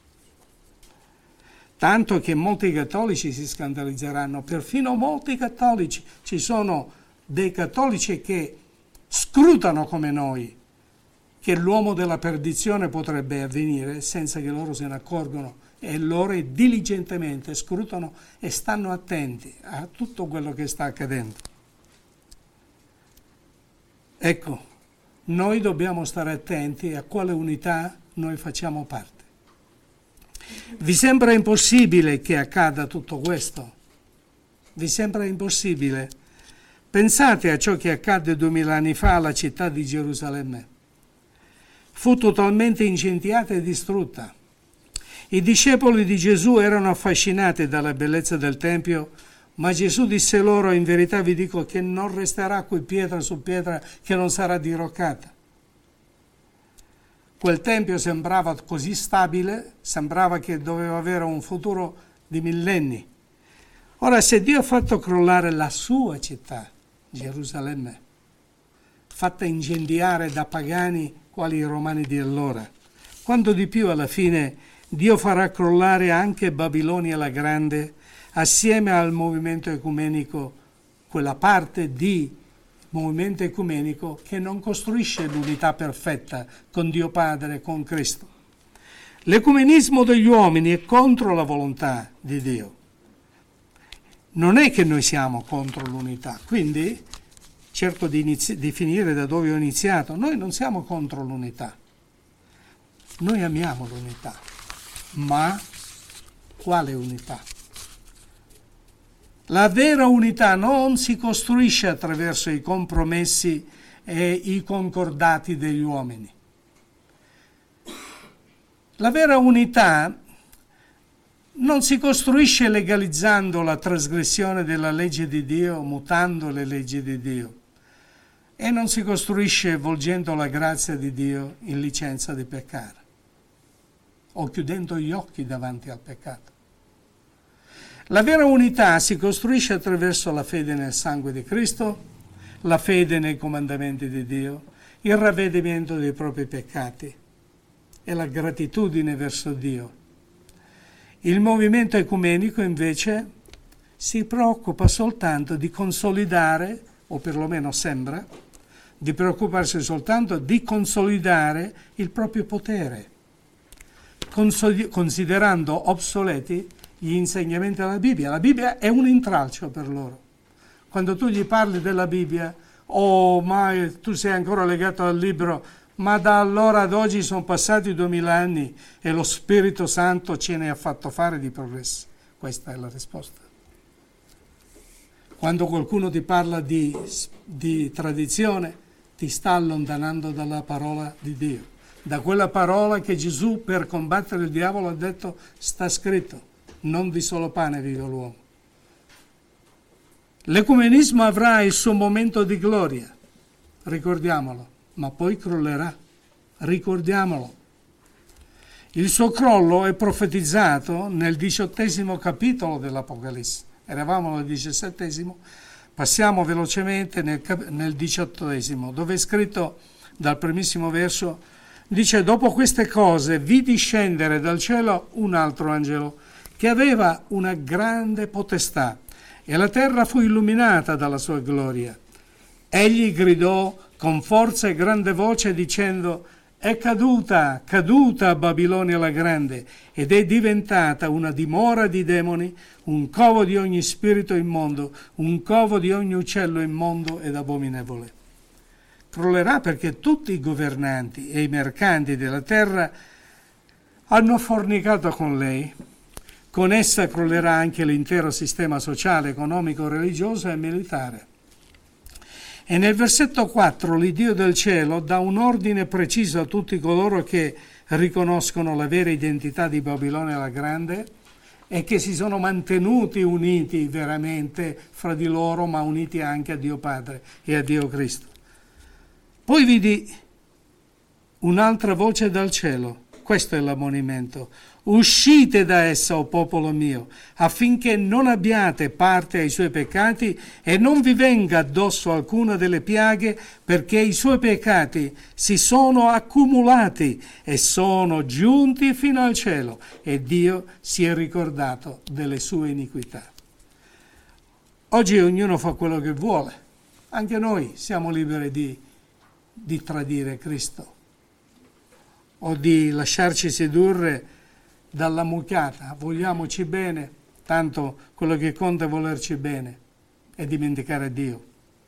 Tanto che molti cattolici si scandalizzeranno, perfino molti cattolici. Ci sono dei cattolici che scrutano come noi che l'uomo della perdizione potrebbe avvenire senza che loro se ne accorgono, e loro diligentemente scrutano e stanno attenti a tutto quello che sta accadendo. Ecco, noi dobbiamo stare attenti a quale unità noi facciamo parte. Vi sembra impossibile che accada tutto questo? Vi sembra impossibile? Pensate a ciò che accadde duemila anni fa alla città di Gerusalemme. Fu totalmente incendiata e distrutta. I discepoli di Gesù erano affascinati dalla bellezza del Tempio, ma Gesù disse loro: in verità vi dico che non resterà qui pietra su pietra che non sarà diroccata. Quel Tempio sembrava così stabile, sembrava che doveva avere un futuro di millenni. Ora, se Dio ha fatto crollare la sua città, Gerusalemme, fatta incendiare da pagani quali i romani di allora, quando di più alla fine Dio farà crollare anche Babilonia la Grande, assieme al movimento ecumenico, quella parte di movimento ecumenico che non costruisce l'unità perfetta con Dio Padre e con Cristo. L'ecumenismo degli uomini è contro la volontà di Dio. Non è che noi siamo contro l'unità, quindi cerco di, inizi- di finire da dove ho iniziato. Noi non siamo contro l'unità, noi amiamo l'unità, ma quale unità? La vera unità non si costruisce attraverso i compromessi e i concordati degli uomini. La vera unità non si costruisce legalizzando la trasgressione della legge di Dio, mutando le leggi di Dio, e non si costruisce volgendo la grazia di Dio in licenza di peccare o chiudendo gli occhi davanti al peccato. La vera unità si costruisce attraverso la fede nel sangue di Cristo, la fede nei comandamenti di Dio, il ravvedimento dei propri peccati e la gratitudine verso Dio. Il movimento ecumenico invece si preoccupa soltanto di consolidare, o perlomeno sembra, di preoccuparsi soltanto di consolidare il proprio potere, considerando obsoleti gli insegnamenti della Bibbia. La Bibbia è un intralcio per loro. Quando tu gli parli della Bibbia, oh, ma tu sei ancora legato al libro, ma da allora ad oggi sono passati duemila anni e lo Spirito Santo ce ne ha fatto fare di progressi. Questa è la risposta. Quando qualcuno ti parla di, di tradizione, ti sta allontanando dalla parola di Dio, da quella parola che Gesù per combattere il diavolo ha detto: sta scritto, non di solo pane vive l'uomo. L'ecumenismo avrà il suo momento di gloria, ricordiamolo, ma poi crollerà, ricordiamolo. Il suo crollo è profetizzato nel diciottesimo capitolo dell'Apocalisse, eravamo al diciassettesimo, Passiamo velocemente nel, nel diciottesimo, dove è scritto dal primissimo verso, dice: dopo queste cose vidi scendere dal cielo un altro angelo che aveva una grande potestà, e la terra fu illuminata dalla sua gloria. Egli gridò con forza e grande voce dicendo: è caduta, caduta Babilonia la grande, ed è diventata una dimora di demoni, un covo di ogni spirito immondo, un covo di ogni uccello immondo ed abominevole. Crollerà perché tutti i governanti e i mercanti della terra hanno fornicato con lei. Con essa crollerà anche l'intero sistema sociale, economico, religioso e militare. E nel versetto quattro l'Iddio del cielo dà un ordine preciso a tutti coloro che riconoscono la vera identità di Babilonia la Grande e che si sono mantenuti uniti veramente fra di loro, ma uniti anche a Dio Padre e a Dio Cristo. Poi vidi un'altra voce dal cielo. Questo è l'ammonimento. Uscite da essa, o popolo mio, affinché non abbiate parte ai suoi peccati e non vi venga addosso alcuna delle piaghe, perché i suoi peccati si sono accumulati e sono giunti fino al cielo, e Dio si è ricordato delle sue iniquità. Oggi ognuno fa quello che vuole. Anche noi siamo liberi di, di tradire Cristo o di lasciarci sedurre dalla mucchiata. Vogliamoci bene, tanto quello che conta è volerci bene e dimenticare Dio.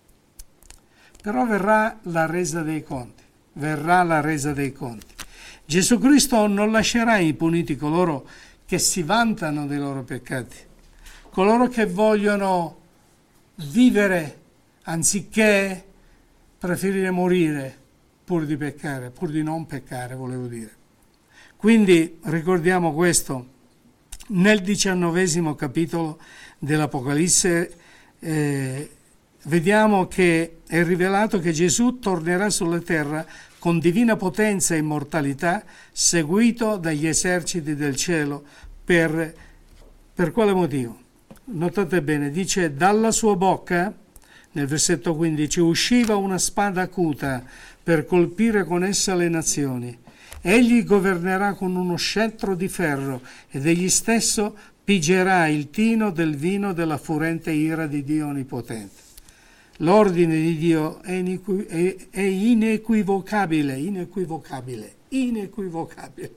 Però verrà la resa dei conti, verrà la resa dei conti. Gesù Cristo non lascerà impuniti coloro che si vantano dei loro peccati, coloro che vogliono vivere anziché preferire morire pur di peccare, pur di non peccare, volevo dire. Quindi ricordiamo questo. Nel diciannovesimo capitolo dell'Apocalisse eh, vediamo che è rivelato che Gesù tornerà sulla terra con divina potenza e immortalità, seguito dagli eserciti del cielo. Per, per quale motivo? Notate bene, dice: dalla sua bocca, nel versetto quindici, usciva una spada acuta per colpire con essa le nazioni. Egli governerà con uno scettro di ferro ed egli stesso pigerà il tino del vino della furente ira di Dio Onnipotente. L'ordine di Dio è, inequi- è, è inequivocabile, inequivocabile, inequivocabile.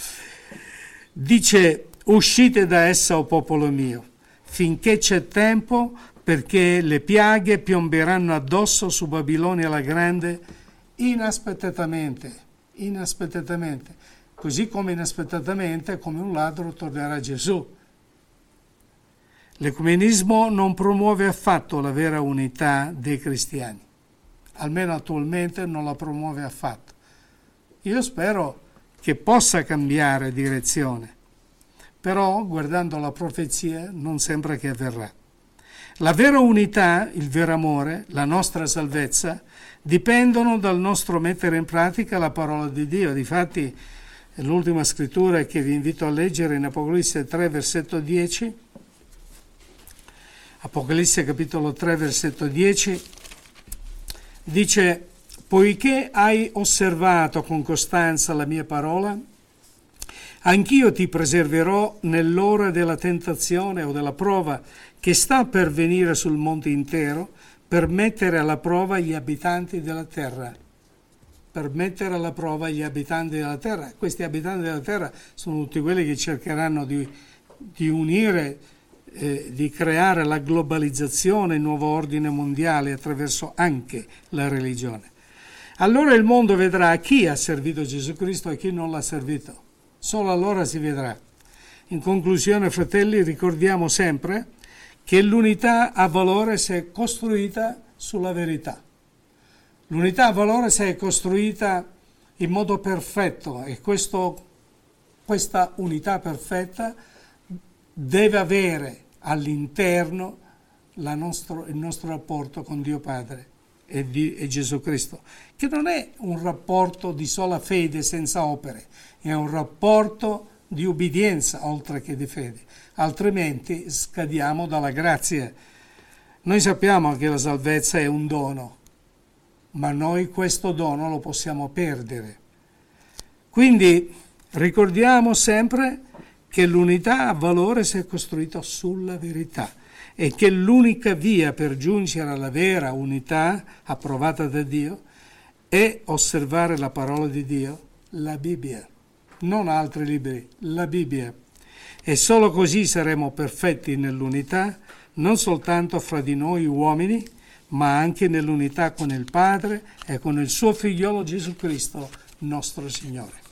Dice: uscite da essa, o popolo mio, finché c'è tempo, perché le piaghe piomberanno addosso su Babilonia la grande inaspettatamente, inaspettatamente, così come inaspettatamente, come un ladro, tornerà Gesù. L'ecumenismo non promuove affatto la vera unità dei cristiani, almeno attualmente non la promuove affatto. Io spero che possa cambiare direzione, però guardando la profezia non sembra che avverrà. La vera unità, il vero amore, la nostra salvezza dipendono dal nostro mettere in pratica la parola di Dio. Difatti l'ultima scrittura che vi invito a leggere in Apocalisse tre versetto dieci, Apocalisse capitolo tre versetto dieci, dice: poiché hai osservato con costanza la mia parola, anch'io ti preserverò nell'ora della tentazione o della prova che sta per venire sul monte intero, per mettere alla prova gli abitanti della terra. Per mettere alla prova gli abitanti della terra. Questi abitanti della terra sono tutti quelli che cercheranno di, di unire, eh, di creare la globalizzazione, il nuovo ordine mondiale attraverso anche la religione. Allora il mondo vedrà chi ha servito Gesù Cristo e chi non l'ha servito. Solo allora si vedrà. In conclusione, fratelli, ricordiamo sempre che l'unità ha valore se è costruita sulla verità. L'unità ha valore se è costruita in modo perfetto, e questo, questa unità perfetta deve avere all'interno la nostro, il nostro rapporto con Dio Padre e, di, e Gesù Cristo, che non è un rapporto di sola fede senza opere, è un rapporto di ubbidienza oltre che di fede, altrimenti scadiamo dalla grazia. Noi sappiamo che la salvezza è un dono, ma noi questo dono lo possiamo perdere. Quindi ricordiamo sempre che l'unità ha valore se è costruita sulla verità e che l'unica via per giungere alla vera unità approvata da Dio è osservare la parola di Dio, la Bibbia, non altri libri, la Bibbia. E solo così saremo perfetti nell'unità, non soltanto fra di noi uomini, ma anche nell'unità con il Padre e con il suo figliolo Gesù Cristo, nostro Signore.